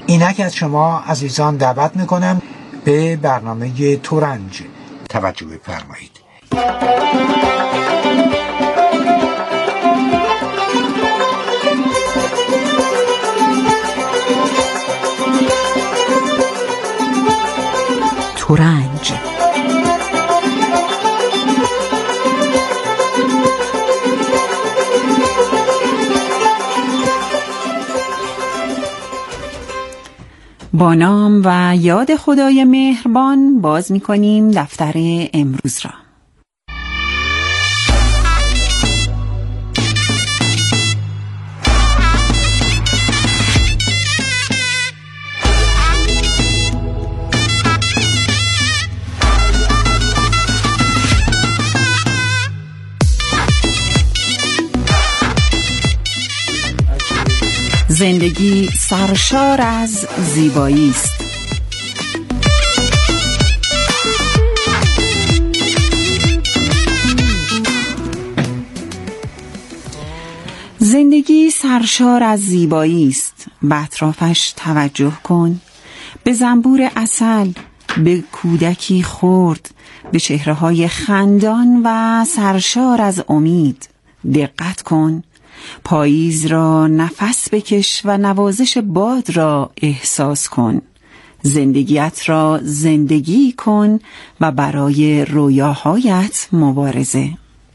اینک از شما عزیزان دعوت میکنم به برنامه ترنج توجه بفرمایید. ترنج با نام و یاد خدای مهربان باز می‌کنیم دفتر امروز را. زندگی سرشار از زیبایی است. زندگی سرشار از زیبایی است. به اطرافش توجه کن، به زنبور عسل، به کودکی خرد، به چهره‌های خندان و سرشار از امید. دقت کن، پاییز را نفس بکش و نوازش باد را احساس کن. زندگیت را زندگی کن و برای رویاهایت مبارزه.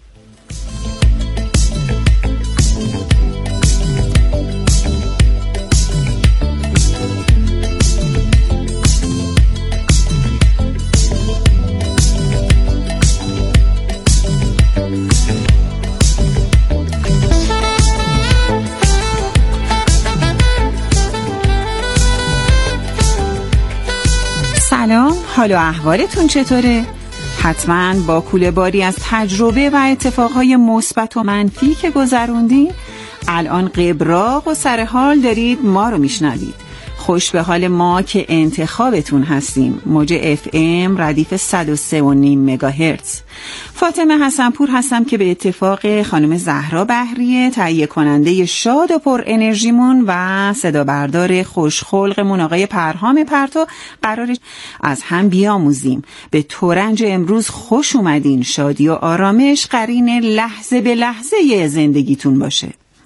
سلام، حال و احوالتون چطوره؟ حتما با کوله باری از تجربه و اتفاقهای مثبت و منفی که گذروندین الان قبراق و سرحال دارید ما رو میشنوید. خوش به حال ما که انتخابتون هستیم. موج FM ردیف 103.5 مگاهرتز. فاطمه حسنپور هستم که به اتفاق خانم زهرا بهریه تهیه کننده شاد و پر انرژیمون و صدا بردار خوشخلقمون آقای پرهام پرتو قرار از هم بیاموزیم. به ترنج امروز خوش اومدین. شادی و آرامش قرین لحظه به لحظه زندگیتون باشه.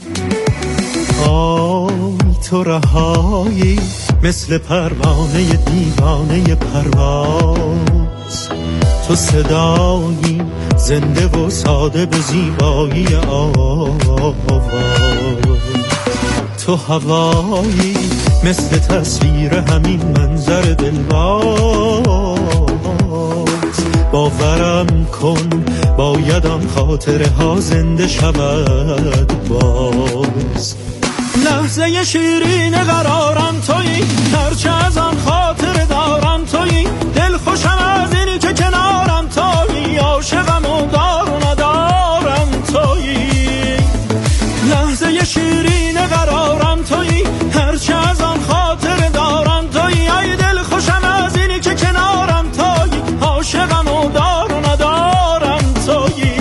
تو رهایی مثل پروانه دیوانه پرواز، تو صدایی زنده و ساده به زیبایی آواز، تو هوایی مثل تصویر همین منظر دلباز. باورم کن باید آن خاطره ها زنده شود باز. لحظه شیرین قرارم تویی، هرچه از آن خاطر دارم تویی، دل خوشم از اینی که کنارم تویی، عاشقم و دار و ندارم تویی. لحظه شیرین قرارم تویی، هرچه از آن خاطر دارم تویی، ای دل خوشم از اینی که کنارم تویی، عاشقم و دار و ندارم تویی.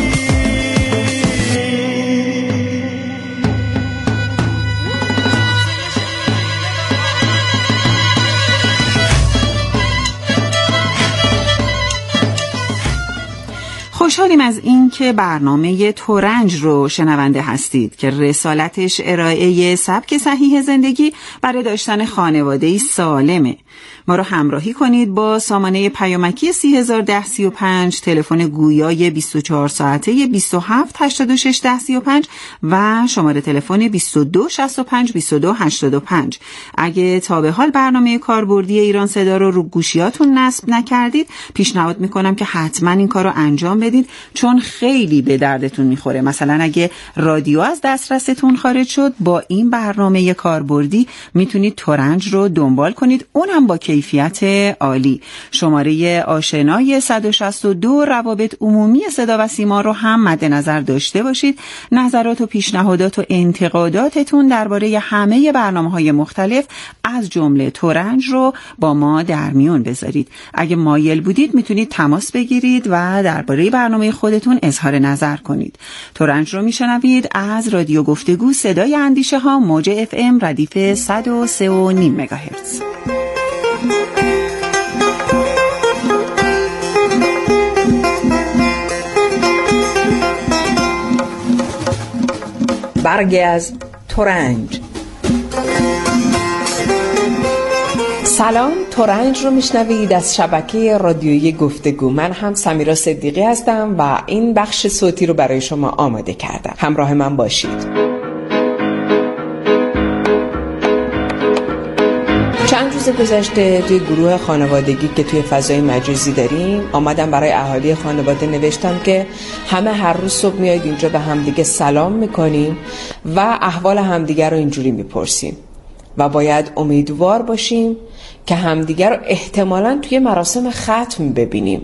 خوشحالیم از این که برنامه ترنج رو شنونده هستید که رسالتش ارائه سبک صحیح زندگی برای داشتن خانواده‌ای سالمه. ما رو همراهی کنید با سامانه پیامکی 301035، تلفن گویای 24 ساعته 27861035 و شماره تلفن 22652285. اگه تا به حال برنامه کاربردی ایران صدا رو گوشیاتون نصب نکردید، پیشنهاد میکنم که حتما این کار رو انجام بدید، چون خیلی به دردتون میخوره. مثلا اگه رادیو از دسترستون خارج شد، با این برنامه کاربردی میتونید ترنج رو دنبال کنید، اونم با کیفیت عالی. شماره آشنای 162 روابط عمومی صدا و سیما رو هم مد نظر داشته باشید. نظرات و پیشنهادات و انتقاداتتون درباره همه برنامه‌های مختلف از جمله ترنج رو با ما در میون بذارید. اگه مایل بودید میتونید تماس بگیرید و درباره برنامه برنامه خودتون اظهار نظر کنید. ترنج رو میشنوید از رادیو گفتگو صدای اندیشه ها، موج FM ردیف 103.5 مگاهرتز. برگی از ترنج. سلام، ترنج رو میشنوید از شبکه رادیویی گفتگو. من هم سمیرا صدیقی هستم و این بخش صوتی رو برای شما آماده کردم. همراه من باشید. چند روز گذشته توی گروه خانوادگی که توی فضای مجازی داریم آمدم برای اهالی خانواده نوشتم که همه هر روز صبح میایید اینجا به همدیگه سلام میکنیم و احوال همدیگه رو اینجوری میپرسیم و باید امیدوار باشیم که همدیگه رو احتمالاً توی مراسم ختم ببینیم،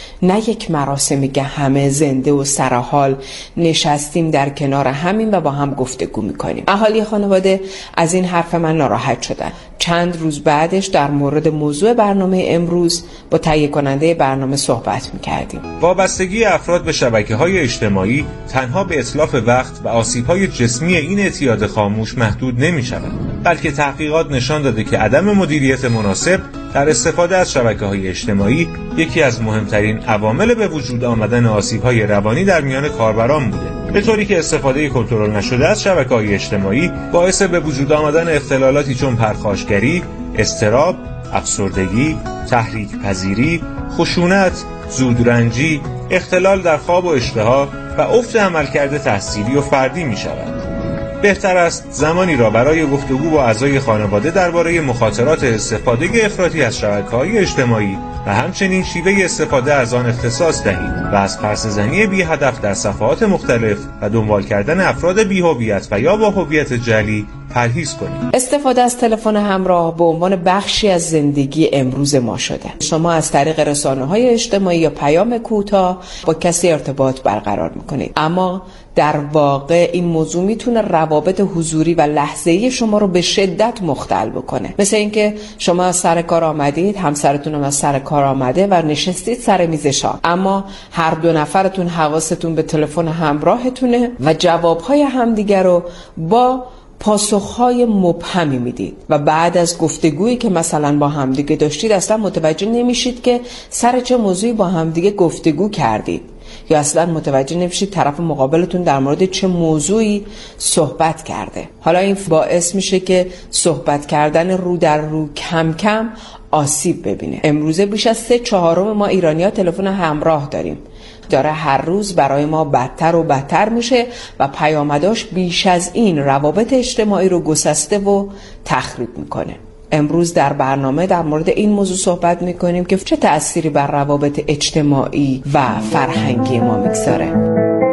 نه یک مراسمی که همه زنده و سرحال نشستیم در کنار همین و با هم گفتگو میکنیم. اهالی خانواده از این حرف من ناراحت شدن. چند روز بعدش در مورد موضوع برنامه امروز با تهیه کننده برنامه صحبت میکردیم. وابستگی افراد به شبکه‌های اجتماعی تنها به اتلاف وقت و آسیب‌های جسمی این اعتیاد خاموش محدود نمی‌شود، بلکه تحقیقات نشان داده که عدم مدیریت مناسب در استفاده از شبکه‌های اجتماعی یکی از مهمترین عوامل به وجود آمدن آسیب‌های روانی در میان کاربران بوده، به طوری که استفاده کنترل نشده از شبکه‌های اجتماعی باعث به وجود آمدن اختلالاتی چون پرخاشگری، اضطراب، افسردگی، تحریک پذیری، خشونت، زودرنجی، اختلال در خواب و اشتها و افت عملکرد تحصیلی و فردی می‌شود. بهتر است زمانی را برای گفتگو با اعضای خانواده درباره مخاطرات استفاده افراطی از شبکه‌های اجتماعی و همچنین شیوه استفاده از آن اختصاص دهید و از پرسه‌زنی بی هدف در صفحات مختلف و دنبال کردن افراد بی‌هویت و یا با هویت جعلی پرهیز کنید. استفاده از تلفن همراه به عنوان بخشی از زندگی امروز ما شده. شما از طریق رسانه‌های اجتماعی یا پیام کوتاه با کسی ارتباط برقرار می‌کنید، اما در واقع این موضوع میتونه روابط حضوری و لحظه‌ای شما رو به شدت مختل بکنه. مثل اینکه شما از سر کار آمدید، همسرتون هم از سر کار آمده و نشستید سر میز شام، اما هر دو نفرتون حواستون به تلفن همراهتونه و جوابهای همدیگر رو با پاسخهای مبهمی میدید و بعد از گفتگویی که مثلا با همدیگه داشتید اصلا متوجه نمیشید که سر چه موضوعی با همدیگه گفتگو کردید، یا اصلا متوجه نمیشید طرف مقابلتون در مورد چه موضوعی صحبت کرده. حالا این باعث میشه که صحبت کردن رو در رو کم کم آسیب ببینه. امروزه بیش از 3/4 ما ایرانی‌ها تلفن همراه داریم. داره هر روز برای ما بدتر و بدتر میشه و پیامداش بیش از این روابط اجتماعی رو گسسته و تخریب میکنه. امروز در برنامه در مورد این موضوع صحبت میکنیم که چه تأثیری بر روابط اجتماعی و فرهنگی ما میگذاره.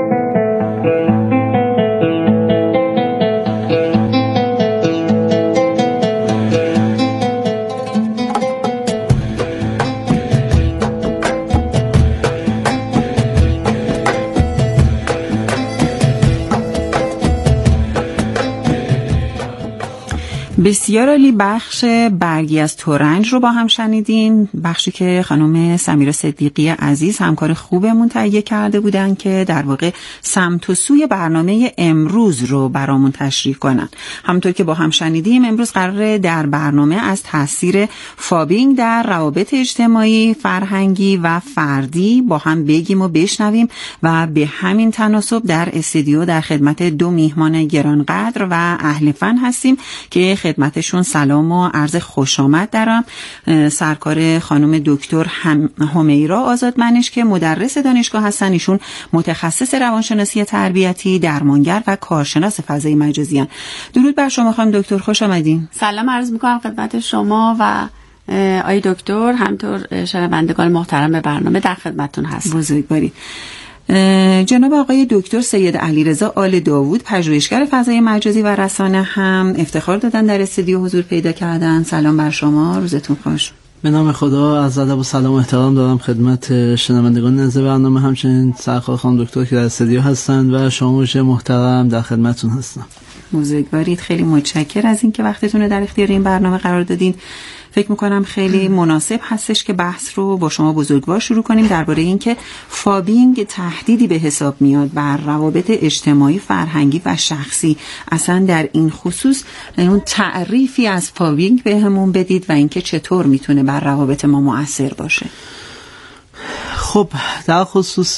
بسیار عالی. بخش برگی از ترنج رو با هم شنیدین، بخشی که خانم سمیرا صدیقی عزیز همکار خوبمون تهیه کرده بودن که در واقع سمت و سوی برنامه امروز رو برامون تشریح کنن. همونطور که با هم شنیدیم امروز قراره در برنامه از تاثیر فابینگ در روابط اجتماعی، فرهنگی و فردی با هم بگیم و بشنویم و به همین تناسب در استودیو در خدمت 2 میهمان گرانقدر و اهل فن هستیم که خدمتشون سلام و عرض خوش آمد دارم. سرکار خانم دکتر همیرا آزادمنش که مدرس دانشگاه هستن، ایشون متخصص روانشناسی تربیتی، درمانگر و کارشناس فضای مجازی هستن. درود بر شما خانم دکتر، خوش آمدین. سلام عرض میکنم خدمت شما و آقای دکتر، همطور شنوندگان محترم برنامه در خدمتتون هستم. بزرگواری. جناب آقای دکتر سید علیرضا آل داوود، پژوهشگر فضای مجازی و رسانه، هم افتخار دادن در استودیو حضور پیدا کردن. سلام بر شما، روزتون خوش. به نام خدا، از ادب و سلام و احترام دارم خدمت شنوندگان نزد برنامه، همچنین سرکار خانم دکتر که در استودیو هستند و شما محترم در خدمتتون هستم. بزرگوارید. خیلی متشکرم از اینکه وقتتون رو در اختیار این برنامه قرار دادین. فکر میکنم خیلی مناسب هستش که بحث رو با شما بزرگوار شروع کنیم درباره اینکه فابینگ تهدیدی به حساب میاد بر روابط اجتماعی، فرهنگی و شخصی. اصلا در این خصوص اون تعریفی از فابینگ بهمون بدید و اینکه چطور میتونه بر روابط ما مؤثر باشه. خب در خصوص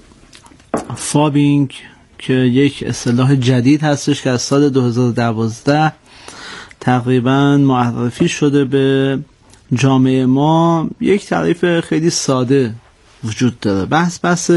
فابینگ که یک اصطلاح جدید هستش که از سال 2012 تقریبا معرفی شده به جامعه ما، یک تعریف خیلی ساده وجود داره. بحث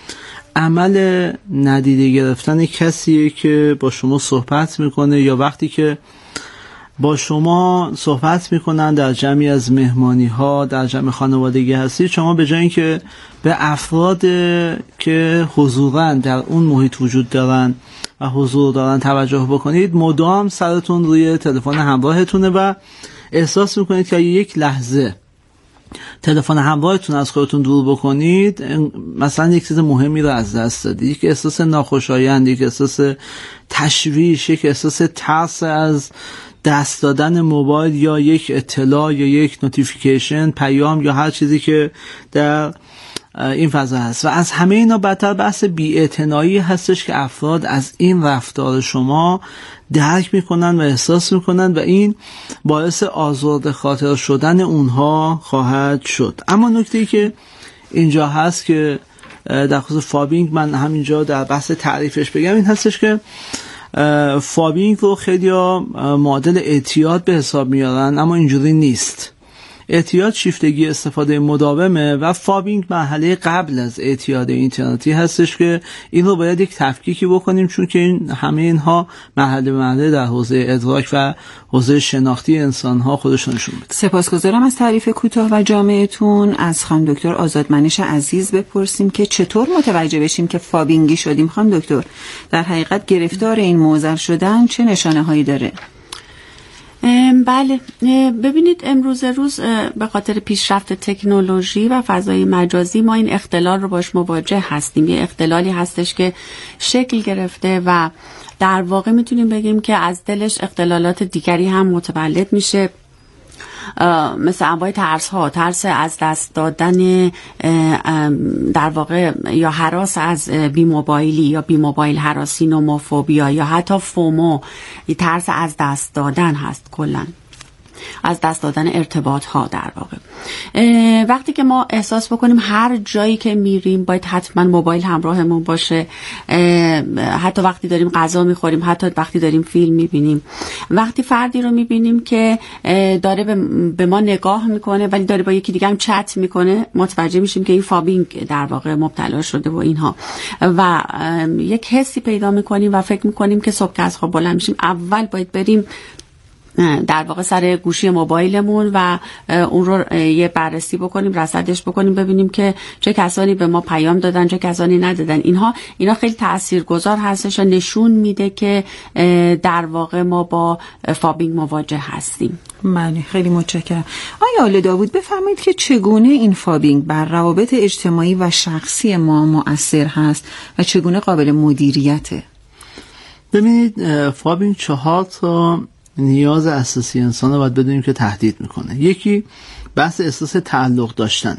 عمل ندیده گرفتن کسیه که با شما صحبت میکنه یا وقتی که با شما صحبت میکنن در جمعی از مهمانی ها، در جمع خانوادگی هستید، شما به جای اینکه به افراد که حضوراً در اون محیط وجود دارن و حضور دارن توجه بکنید، مدام سرتون روی تلفن همراهتونه و احساس میکنید که یک لحظه تلفن همراهتون از خودتون دور بکنید، مثلا یک چیز مهمی رو از دست دادید. یک احساس ناخوشایند، یک احساس تشویش، یک احساس ترس از دست دادن موبایل یا یک اطلاع یا یک نوتیفیکیشن، پیام یا هر چیزی که در این فضا هست. و از همه اینا بدتر بحث بی‌اعتنایی هستش که افراد از این رفتار شما درک میکنن و احساس میکنن و این باعث آزرده خاطر شدن اونها خواهد شد. اما نکته‌ای که اینجا هست که در خصوص فابینگ من همینجا در بحث تعریفش بگم این هستش که فابینگ رو خیلی معادل اعتیاد به حساب میارن، اما اینجوری نیست. اعتیاد شیفتگی استفاده مداومه و فابینگ مرحله قبل از اعتیاد اینترنتی هستش که این رو باید یک تفکیکی بکنیم، چون که این همه اینها مرحله به مرحله در حوزه ادراک و حوزه شناختی انسان‌ها خودشون نشون میده. سپاسگزارم از تعریف کوتاه و جامعتون. از خانم دکتر آزادمنش عزیز بپرسیم که چطور متوجه بشیم که فابینگی شدیم. خانم دکتر، در حقیقت گرفتار این معضل شدن چه نشانه‌هایی داره؟ بله، ببینید امروز روز به خاطر پیشرفت تکنولوژی و فضای مجازی ما این اختلال رو باش مواجه هستیم. یه اختلالی هستش که شکل گرفته و در واقع میتونیم بگیم که از دلش اختلالات دیگری هم متولد میشه، مثل انواع ترس از دست دادن در واقع یا هراس از بی موبایلی یا بی موبایل هراسی، نوموفوبیا یا حتی فومو، ترس از دست دادن هست، کلا از دست دادن ارتباط ها. در واقع وقتی که ما احساس بکنیم هر جایی که میریم باید حتما موبایل همراهمون باشه، حتی وقتی داریم غذا میخوریم، حتی وقتی داریم فیلم میبینیم، وقتی فردی رو میبینیم که داره به ما نگاه میکنه ولی داره با یکی دیگه هم چت میکنه، متوجه میشیم که این فابینگ در واقع مبتلا شده و اینها، و یک حسی پیدا میکنیم و فکر میکنیم که صبح که از خواب بلند میشیم اول باید بریم در واقع سر گوشی موبایلمون و اون رو یه بررسی بکنیم، رصدش بکنیم، ببینیم که چه کسانی به ما پیام دادن، چه کسانی ندادن. اینا خیلی تاثیرگذار هستش و نشون میده که در واقع ما با فابینگ مواجه هستیم. بله، خیلی متشکرم. آیا آل داوود بفرمایید که چگونه این فابینگ بر روابط اجتماعی و شخصی ما مؤثر هست و چگونه قابل مدیریته؟ ببینید، فابینگ 4 تا نیاز اساسی انسان رو باید بدونیم که تهدید میکنه. یکی بحث احساس تعلق داشتن،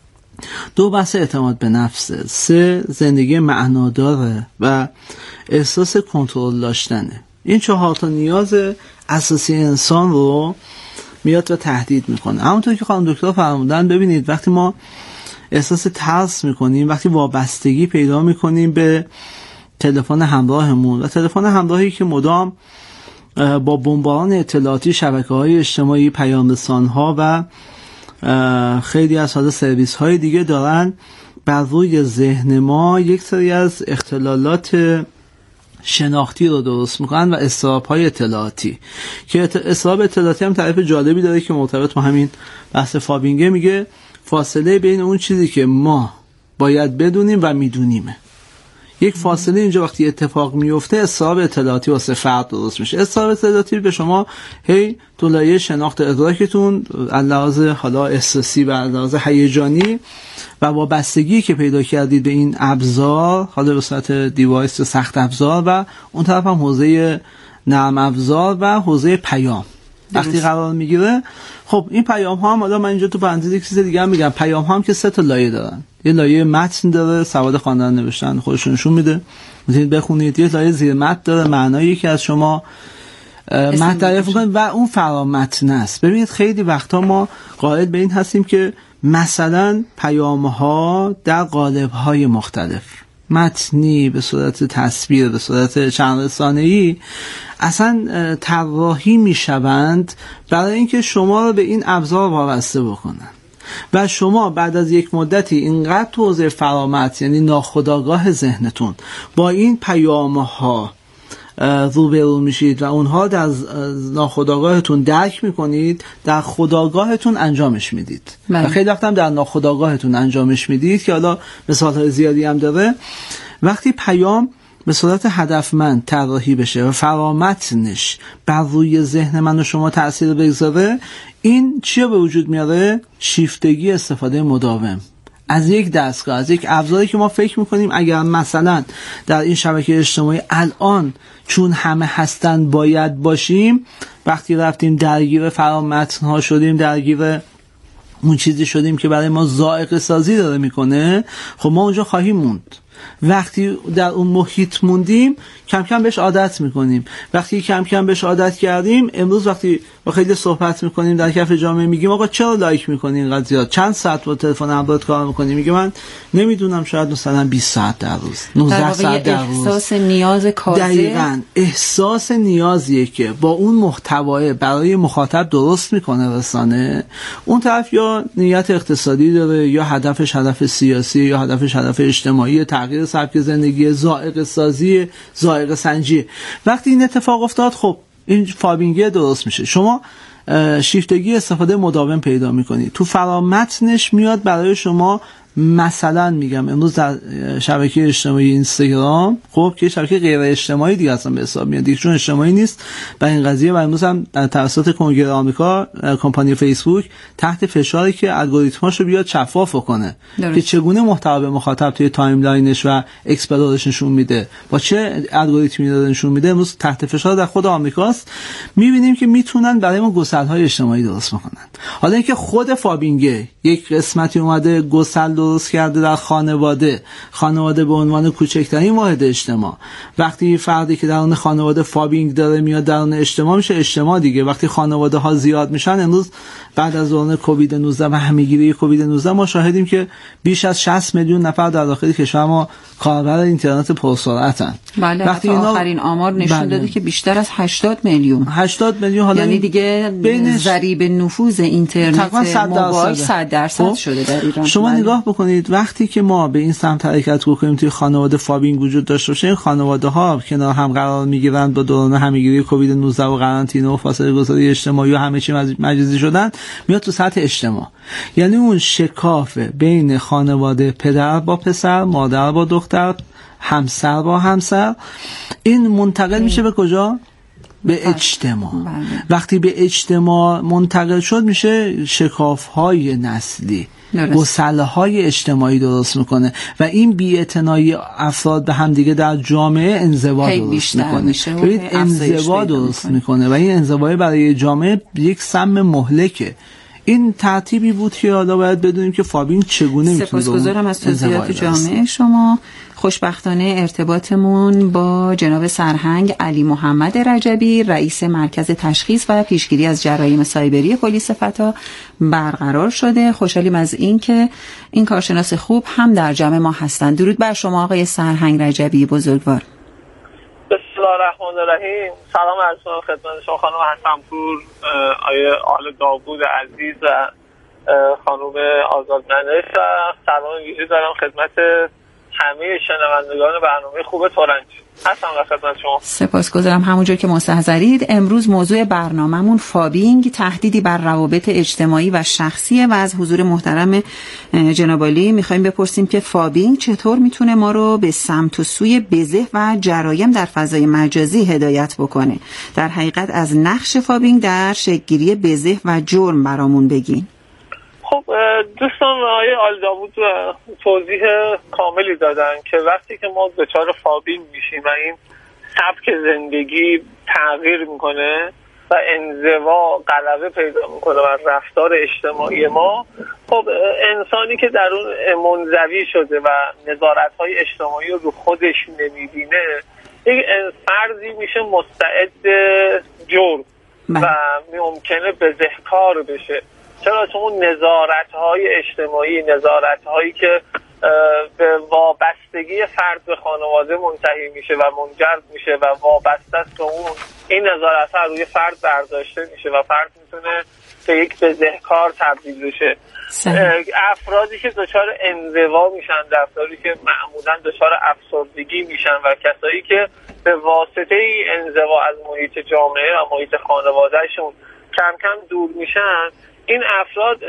2 بحث اعتماد به نفسه، 3 زندگی معناداره و احساس کنترل داشتنه. این 4 تا نیاز اساسی انسان رو میاد و تهدید میکنه. همونطور که خانم دکتر فرمودن، ببینید وقتی ما احساس ترس میکنیم، وقتی وابستگی پیدا میکنیم به تلفن همراهمون و تلفن همراهی که مدام با بمباران اطلاعاتی، شبکه‌های اجتماعی، پیام‌رسان‌ها و خیلی از سرویس‌های دیگه دارن بر روی ذهن ما یک سری از اختلالات شناختی رو درست میکنن و اضطراب‌های اطلاعاتی، که اضطراب اطلاعاتی هم تعریف جالبی داره که مرتبط با همین بحث فابینگه. میگه فاصله بین اون چیزی که ما باید بدونیم و میدونیمه. یک فاصله اینجا وقتی اتفاق میفته، اضطراب اطلاعاتی واسه فرد درست میشه. اضطراب اطلاعاتی به شما تو لایه شناخت ادراکتون علاوه حالا احساسی و علاوه هیجانی و وابستگی که پیدا کردید به این ابزار، حالا به صورت دیوایس یا سخت ابزار، و اون طرف هم حوزه نرم افزار و حوزه پیام وقتی قرار میگیره. خب این پیام ها هم، حالا من اینجا تو پرانتز یک چیز دیگه هم میگم، پیام ها هم که 3 تا لایه دارن. یه لایه متن داره، سواد خواندن نوشتن خودشون نشون میده، میتونید بخونید. یه لایه زیر متن داره، معنایی که از شما متن تعریف می‌کنه و اون فرامتن است. ببینید خیلی وقتا ما قائل به این هستیم که مثلا پیام ها در قالب های مختلف، متنی، به صورت تصویر، به صورت چند رسانه‌ای، اصلا طراحی میشوند برای اینکه شما رو به این ابزار وابسته بکنن و شما بعد از یک مدتی اینقدر تو حوزه فرامتن، یعنی ناخودآگاه ذهنتون، با این پیام ها روبرو میشید و اونها در ناخودآگاهتون درک میکنید، در خودآگاهتون انجامش میدید و خیلی وقت هم در ناخودآگاهتون انجامش میدید که حالا مثال‌های زیادی هم داره. وقتی پیام به صورت هدفمند طراحی بشه و فرامتنش بر روی ذهن من و شما تأثیر بگذاره، این چیه به وجود میاره؟ شیفتگی استفاده مداوم از یک دستگاه، از یک ابزاری که ما فکر میکنیم اگر مثلا در این شبکه اجتماعی الان چون همه هستن باید باشیم، وقتی رفتیم درگیر فرامتن ها شدیم، درگیر اون چیزی شدیم که برای ما ذائقه سازی داره میکنه، خب ما اونجا خواهیم موند. وقتی در اون محیط موندیم کم کم بهش عادت میکنیم. وقتی کم کم بهش عادت کردیم، امروز وقتی با خیلی صحبت میکنیم در کف جامعه میگیم آقا چرا لایک میکنی اینقدر زیاد، چند ساعت با تلفن همراه کار میکنی؟ میگه من نمیدونم، شاید مثلا 20 ساعت در روز، 19 ساعت در روز. احساس نیاز کاذب، دقیقاً احساس نیازیه که با اون محتوای برای مخاطب درست میکنه رسانه. اون طرف یا نیت اقتصادی داره، یا هدفش هدف سیاسی، یا هدفش هدف اجتماعی، تغییر سبک زندگی، ذائقه سازی، ذائقه سنجی. وقتی این اتفاق افتاد، خب این فابینگ درست میشه. شما شیفتگی استفاده مداوم پیدا میکنید. تو فرامتنش میاد برای شما، مثلا میگم امروز در شبکه اجتماعی اینستاگرام، خب که شبکه غیر اجتماعی دیگه اصلا به حساب میاد دیگه، چون اجتماعی نیست و این قضیه، و امروز هم توسط کنگره آمریکا کمپانی فیسبوک تحت فشاری که الگوریتماشو بیاد شفاف کنه که چگونه محتوا به مخاطب توی تایملاینش و اکسپلورش نشون میده، با چه الگوریتمی داره نشون میده. امروز تحت فشار در خود آمریکاست. میبینیم که میتونن برای ما گسل‌های اجتماعی درست بکنن. حالا اینکه خود فابینگ یک قسمتی اومده گسل درست کرده در خانواده به عنوان کوچکترین واحد اجتماع. وقتی فردی که در اون خانواده فابینگ داره میاد در اون اجتماع، میشه اجتماع دیگه. وقتی خانواده ها زیاد میشن، امروز بعد از دوران کووید 19 و همهگیری کووید 19 ما شاهدیم که بیش از 60 میلیون نفر در داخل کشور ما کاربر اینترنت پرسرعتن. بله، وقتی آخرین آمار نشون داده که بیشتر از 80 میلیون حالا یعنی دیگه ضریب نفوذ اینترنت موبایل 100% شده در ایران. شما نگاه بکنید وقتی که ما به این سمت حرکت بکنیم، توی خانواده فابینگ وجود داشته باشه، این خانواده ها کنار هم قرار میگیرن، با دوران همهگیری کووید 19 و قرنطینه و فاصله گذاری اجتماعی و همه چی مجازی شدن، میاد تو سطح اجتماع. یعنی اون شکاف بین خانواده، پدر با پسر، مادر با دختر، همسر با همسر، این منتقل میشه به کجا؟ به اجتماع. وقتی به اجتماع منتقل شد، میشه شکاف‌های نسلی، گسل‌های اجتماعی درست میکنه و این بی‌اعتنایی افراد به هم دیگه در جامعه انزوا درست میکنه. انزوا درست میکنه و این انزوا برای جامعه یک سم مهلکه. این ترتیبی بود که حالا باید بدونیم که فابینگ چگونه میتونه. سپاسگزارم از توضیحات جامعه شما. خوشبختانه ارتباطمون با جناب سرهنگ علی محمد رجبی، رئیس مرکز تشخیص و پیشگیری از جرایم سایبری پلیس فتا برقرار شده. خوشحالیم از این که این کارشناس خوب هم در جمع ما هستند. درود بر شما آقای سرهنگ رجبی بزرگوار. بسم الله الرحمن الرحیم. سلام عرض می‌کنم خدمت شما خانم حسن‌پور، آیه آل داوود عزیز و خانم آزادمنش. سلام ویژه دارم خدمت همه شنوندگان برنامه خوب تورنج. هستم در خدمت شما. سپاسگزارم. همونجور که مستحضرید، امروز موضوع برنامه‌مون فابینگ، تهدیدی بر روابط اجتماعی و شخصیه و از حضور محترم جناب عالی می‌خوایم بپرسیم که فابینگ چطور میتونه ما رو به سمت و سوی بزه و جرایم در فضای مجازی هدایت بکنه. در حقیقت از نقش فابینگ در شکل‌گیری بزه و جرم برامون بگین. خب دوستان، آقای آل داوود توضیح کاملی دادن که وقتی که ما دچار فابینگ میشیم و این سبک زندگی تغییر میکنه و انزوا غلبه پیدا میکنه بر رفتار اجتماعی ما، خب انسانی که در اون منزوی شده و نظارت‌های اجتماعی رو خودش نمیبینه، یک فردی میشه مستعد جرم و ممکنه بزهکار بشه. چرا؟ چون اون نظارت‌های اجتماعی، نظارت‌هایی که به وابستگی فرد به خانواده منتهی میشه و منجر میشه و وابسته است به اون، این نظارت‌ها روی فرد برداشته میشه و فرد میتونه به یک بزهکار تبدیل بشه. افرادی که دچار انزوا میشن، افرادی که معمولا دچار افسردگی میشن و کسایی که به واسطه انزوا از محیط جامعه و محیط خانوادهشون کم کم دور میشن، این افراد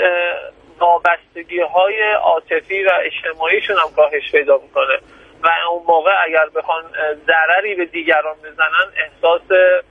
وابستگی‌های عاطفی و اجتماعیشون هم کاهش پیدا میکنه و اون موقع اگر بخوان ضرری به دیگران بزنن احساس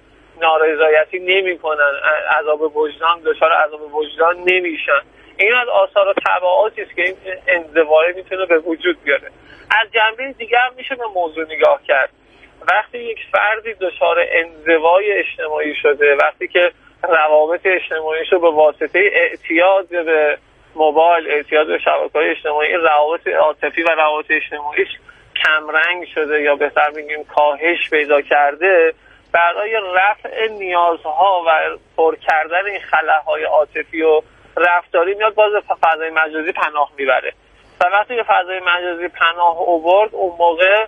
نارضایتی نمیکنن، عذاب وجدان، دچار عذاب وجدان نمیشن. این از آثار و تبعاتی است که این انزوا میتونه به وجود بیاره. از جنبه دیگر هم میشه به موضوع نگاه کرد. وقتی یک فردی دچار انزوای اجتماعی شده، وقتی که روابط اجتماعیش رو به واسطه اعتیاد به موبایل، اعتیاد به شبکه‌های اجتماعی، روابط عاطفی و روابط اجتماعیش کمرنگ شده یا بهتر بگیم کاهش پیدا کرده، برای رفع نیازها و پر کردن این خلاهای عاطفی و رفتاری میاد باز فضای مجازی پناه میبره و وقتی که فضای مجازی پناه آورد، اون موقع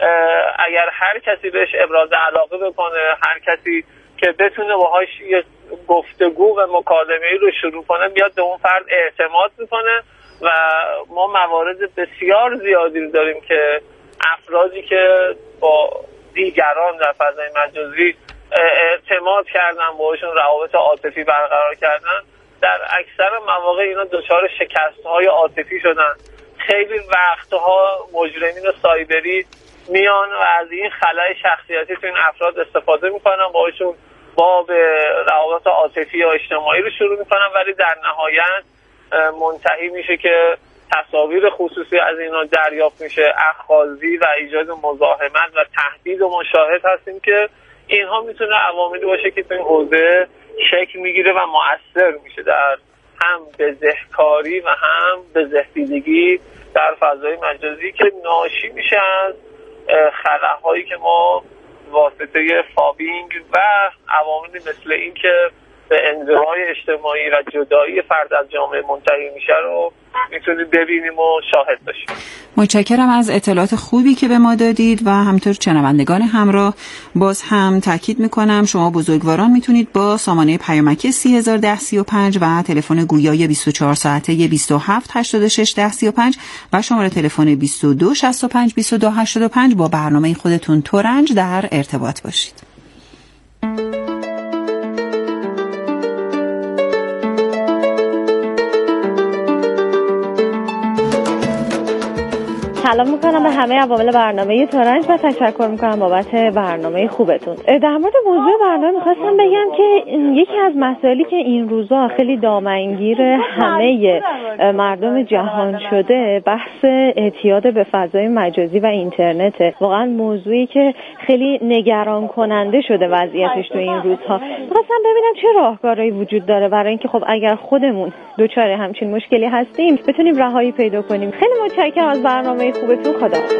اگر هر کسی بهش ابراز علاقه بکنه، هر کسی که بتونه باهاش یه گفتگو و مکالمه‌ای رو شروع کنه، میاد به اون فرد اعتماد میکنه و ما موارد بسیار زیادی رو داریم که افرادی که با دیگران در فضای مجازی اعتماد کردن، باهاشون روابط عاطفی برقرار کردن، در اکثر مواقع اینا دچار شکست‌های عاطفی شدن. خیلی وقتها مجرمین سایبری میان و از این خلای شخصیتی تو این افراد استفاده میکنن، باهاشون باب روابط عاطفی یا اجتماعی رو شروع میکنن، ولی در نهایت منتهی میشه که تصاویر خصوصی از اینا دریافت میشه، اخاذی و ایجاد مزاحمت و تهدید و مشاهد هستیم که اینها میتونه عواملی باشه که تو این حوزه شکل میگیره و مؤثر میشه در هم بزهکاری و هم بزهدیدگی در فضای مجازی که ناشی میشه از خلاهایی که ما واسطه فابینگ و عواملی مثل این که به انزوای اجتماعی و جدایی فرد از جامعه منتهی میشه رو میتونیم ببینیم و شاهد باشیم. متشکرم از اطلاعات خوبی که به ما دادید و همطور شنوندگان همراه. باز هم تاکید میکنم شما بزرگواران میتونید با سامانه پیامکی 301035 و تلفن گویای 24 ساعته 27861035 و شماره تلفن 22652285 با برنامه خودتون ترنج در ارتباط باشید. سلام میکنم به همه عوامل برنامه ترنج و تشکر میکنم بابت برنامه خوبتون. در مورد موضوع برنامه میخواستم بگم که یکی از مسائلی که این روزا خیلی دامنگیر همه مردم جهان شده بحث اعتیاد به فضای مجازی و اینترنته. واقعا موضوعی که خیلی نگران کننده شده وضعیتش تو این روزها. میخواستم ببینم چه راهکارهایی وجود داره برای اینکه خب اگر خودمون دچار همچین مشکلی هستیم بتونیم رهایی پیدا کنیم. خیلی متشکرم از برنامه خوبتون. خداحافظ.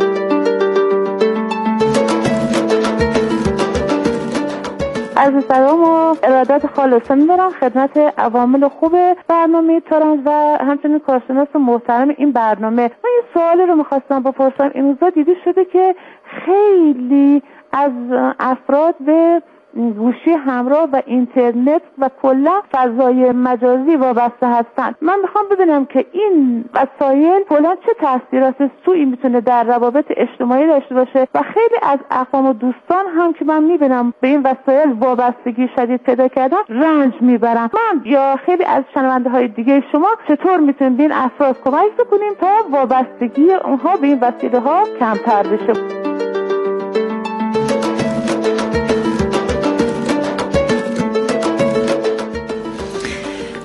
عرض سلام و ارادت خالصه می‌برم خدمت عوامل خوب برنامه ترنج و همچنین کارشناس محترم این برنامه. من یه سوالی رو می‌خواستم بپرسم. این روزا دیده شده که خیلی از افراد به گوشی همراه و اینترنت و کلا فضای مجازی وابسته هستند. من میخوام بدونم که این وسایل کلا چه تاثیرات سوئی میتونه در روابط اجتماعی داشته باشه و خیلی از اقوام و دوستان هم که من میبینم به این وسایل وابستگی شدید پیدا کردن رنج میبرن. من یا خیلی از شنونده های دیگه شما چطور میتونیم به این افراد کمک بکنیم تا وابستگی اونها به این وسیله ها کمتر بشه؟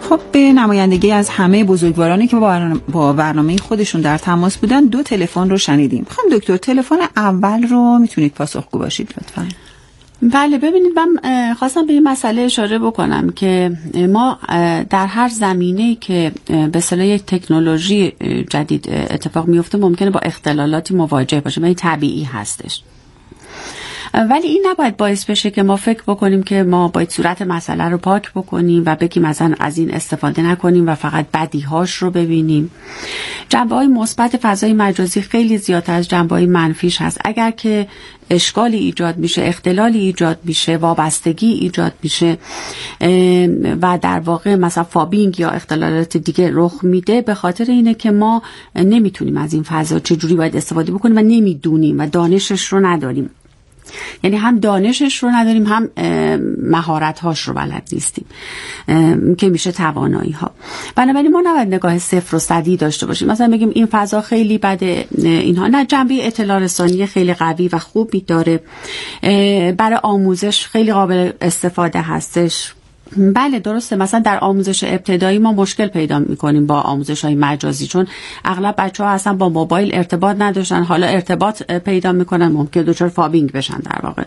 خب به نمایندگی از همه بزرگوارانی که با برنامه خودشون در تماس بودن 2 تلفن رو شنیدیم. خانم دکتر تلفن اول رو میتونید پاسخگو باشید لطفاً؟ بله، ببینید من خواستم به این مسئله اشاره بکنم که ما در هر زمینه‌ای که به اصطلاح یک تکنولوژی جدید اتفاق میفته ممکنه با اختلالاتی مواجه باشیم. این طبیعی هستش، ولی این نباید باعث بشه که ما فکر بکنیم که ما باید صورت مسئله رو پاک بکنیم و بگیم مثلا از این استفاده نکنیم و فقط بدیهاش رو ببینیم. جنبه‌های مثبت فضای مجازی خیلی زیادتر از جنبه‌های منفیش هست. اگر که اشکالی ایجاد میشه، اختلالی ایجاد میشه، وابستگی ایجاد میشه و در واقع مثلا فابینگ یا اختلالات دیگه رخ میده، به خاطر اینه که ما نمیتونیم از این فضا چجوری باید استفاده بکنیم و نمیدونیم و دانشش رو نداریم. یعنی هم دانشش رو نداریم، هم مهارت‌هاش رو بلد نیستیم که میشه توانایی ها. بنابراین ما نباید نگاه صفر و صدی داشته باشیم، مثلا بگیم این فضا خیلی بده اینها. نه، جنبه اطلاع رسانی خیلی قوی و خوبی داره، برای آموزش خیلی قابل استفاده هستش. بله درسته، مثلا در آموزش ابتدایی ما مشکل پیدا میکنیم با آموزش‌های مجازی، چون اغلب بچه‌ها اصلا با موبایل ارتباط نداشتن، حالا ارتباط پیدا میکنن، ممکن دچار فابینگ بشن در واقع.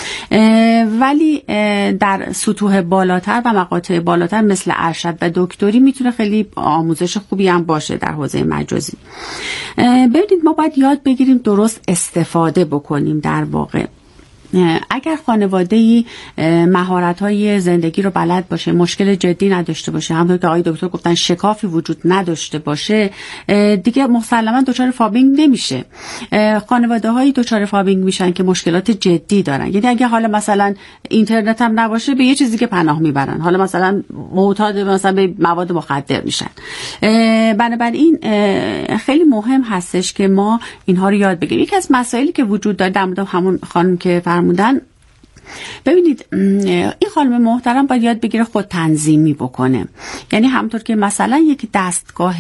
ولی در سطوح بالاتر و مقاطع بالاتر مثل ارشد و دکتری میتونه خیلی آموزش خوبی هم باشه در حوزه مجازی. ببینید ما باید یاد بگیریم درست استفاده بکنیم. در واقع اگر خانواده‌ای مهارت‌های زندگی رو بلد باشه، مشکل جدی نداشته باشه، همونطور که آقای دکتر گفتن شکافی وجود نداشته باشه، دیگه مسلماً دچار فابینگ نمیشه. خانواده‌هایی دچار فابینگ میشن که مشکلات جدی دارن. یعنی اگه حالا مثلا اینترنت هم نباشه به یه چیزی که پناه میبرن، حالا مثلا معتاد مثلا به مواد مخدر میشن. بنابراین خیلی مهم هستش که ما اینها رو یاد بگیریم. یکی از مسائلی که وجود داره در مورد همون خانم که فرمودن، ببینید این خانم محترم باید یاد بگیره خود تنظیمی بکنه. یعنی همونطور که مثلا یک دستگاه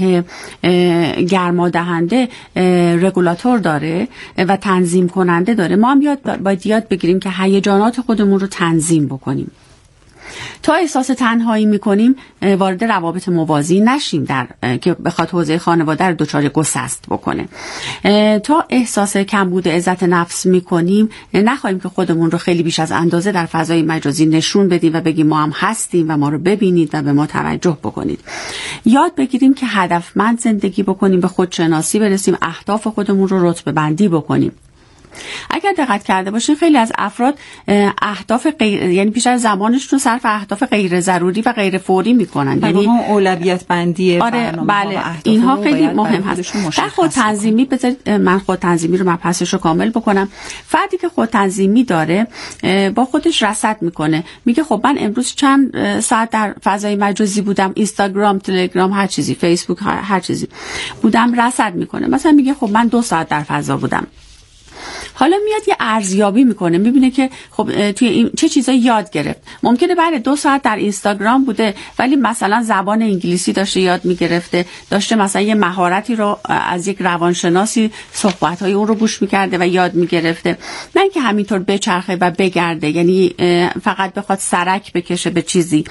گرمادهنده رگولاتور داره و تنظیم کننده داره، ما هم باید یاد بگیریم که هیجانات خودمون رو تنظیم بکنیم. تا احساس تنهایی میکنیم وارد روابط موازی نشیم که بخواد حوزه خانواده رو دچار گسست بکنه. تا احساس کمبود عزت نفس میکنیم نخواهیم که خودمون رو خیلی بیش از اندازه در فضای مجازی نشون بدیم و بگیم ما هم هستیم و ما رو ببینید و به ما توجه بکنید. یاد بگیریم که هدفمند زندگی بکنیم، به خودشناسی برسیم، اهداف خودمون رو رتبه بندی بکنیم. اگر دقت کرده باشین خیلی از افراد اهداف یعنی بیشتر زمانشون رو صرف اهداف غیر ضروری و غیر فوری میکنن. یعنی اولویت بندی بله اینها خیلی مهم هست. در خود تنظیمی بذارید من خود تنظیمی رو مبحثش رو کامل بکنم. فردی که خود تنظیمی داره با خودش رصد میکنه، میگه خب من امروز چند ساعت در فضای مجازی بودم، اینستاگرام، تلگرام، هر چیزی، فیسبوک، هر چیزی بودم، رصد میکنه. مثلا میگه خب من 2 ساعت در فضا بودم. حالا میاد یه ارزیابی میکنه، میبینه که خب توی این چه چیزایی یاد گرفت. ممکنه بله 2 ساعت در اینستاگرام بوده ولی مثلا زبان انگلیسی داشته یاد میگرفته، داشته مثلا یه مهارتی رو از یک روانشناسی صحبت‌های اون رو گوش میکرده و یاد میگرفته. نه اینکه همینطور بچرخه و بگرده، یعنی فقط بخواد سرک بکشه به چیزی.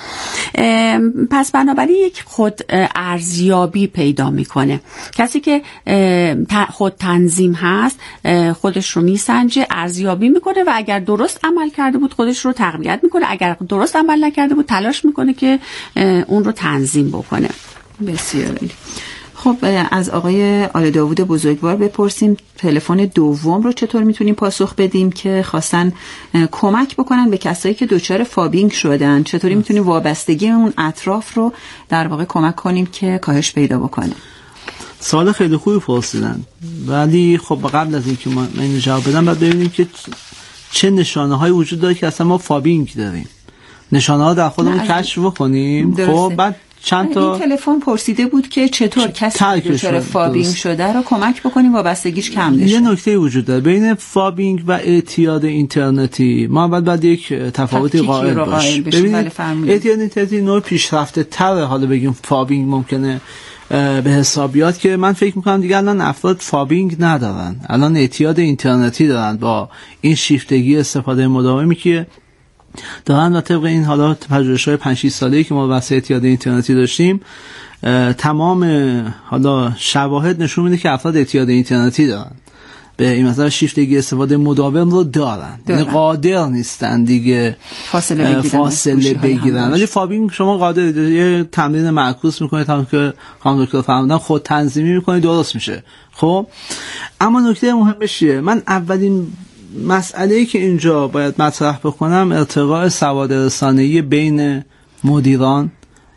پس بنابراین یک خود ارزیابی پیدا میکنه. کسی که خود تنظیم هست خودش رو میسنجه، ارزیابی میکنه و اگر درست عمل کرده بود خودش رو تقویت میکنه، اگر درست عمل نکرده بود تلاش میکنه که اون رو تنظیم بکنه. بسیار عالی. خب از آقای آل داوود بزرگوار بپرسیم تلفن دوم رو چطور میتونیم پاسخ بدیم که خواستن کمک بکنن به کسایی که دچار فابینگ شدن، چطوری میتونیم وابستگی اون اطراف رو در واقع کمک کنیم که کاهش پیدا بکنه. سوال خیلی خوبی پرسیدن، ولی خب قبل از اینکه من اینو جواب بدم باید ببینیم که چه نشانه‌هایی وجود داره که اصلا ما فابینگ داریم. نشانه‌ها در خودمون کشف بکنیم. خب بعد چند تا این تلفن پرسیده بود که چطور کسی که دچار فابینگ شده رو کمک بکنیم وابستگیش کم بشه. یه نکته وجود داره بین فابینگ و اعتیاد اینترنتی. ما بعد یک تفاوتی قائل باشیم. ببینید اعتیاد اینترنتی نوع پیشرفته تره، حالا بگیم فابینگ ممکنه به حسابیات که من فکر میکنم دیگه الان افراد فابینگ ندارن، الان اعتیاد اینترنتی دارن با این شیفتگی استفاده مداومی که دارن و طبق این حالا پژوهش‌های 5-6 ساله‌ای که ما واسه اعتیاد اینترنتی داشتیم، تمام حالا شواهد نشون میده که افراد اعتیاد اینترنتی دارن، به این مثلا شیفتگی استفاده مداوم رو دارن. یعنی قادر نیستن دیگه فاصله بگیرن. ولی فابینگ شما قادر یه تمرین معکوس میکنید تا که خانم دکتر فرمودن خود تنظیمی میکنید درست میشه. خب اما نکته مهمش چیه؟ من اولین مسئله‌ای که اینجا باید مطرح بکنم ارتقاء سواد رسانه‌ای بین مدیران